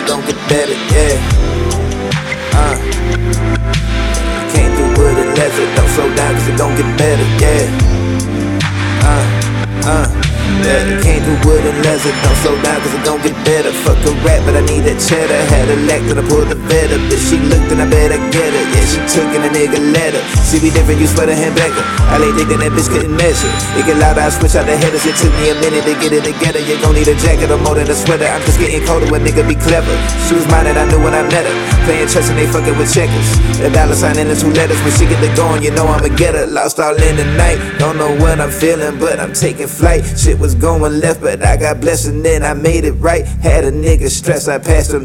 it gon' get better, yeah. Can't do wood and leather, don't slow down cause it gon' get better, yeah. Yeah, can't do wood and leather, don't slow down cause it gon' get better. Fuck a rap, but I need that cheddar. Had a lack, then I pulled the vet up. If she looked, then I better get her. Yeah, she took and a nigga let her. See me different, you swear to hand back her. I lay dick and that bitch couldn't measure. It get louder, I switch out the headers. It took me a minute to get it together. You gon' need a jacket or more than a sweater. I'm just getting colder when nigga be clever. She was mine and I knew when I met her. Playing chess and they fucking with checkers. The dollar sign in the 2 letters. When she get the going, you know I'ma get her. Lost all in the night. Don't know what I'm feeling, but I'm taking flight. Shit was going left, but I got blessed and then I made it right. Had a nigga stressed, I passed him